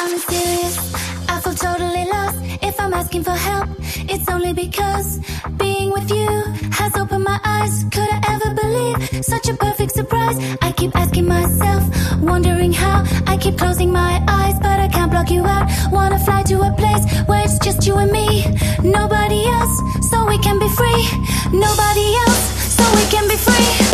I'm serious, I feel totally lost. If I'm asking for help, it's only because being with you has opened my eyes. Could I ever believe such a perfect surprise? I keep asking myself, wondering how. I keep closing my eyes, but I can't block you out. Wanna fly to a place where it's just you and me. Nobody else, so we can be free. Nobody else, so we can be free.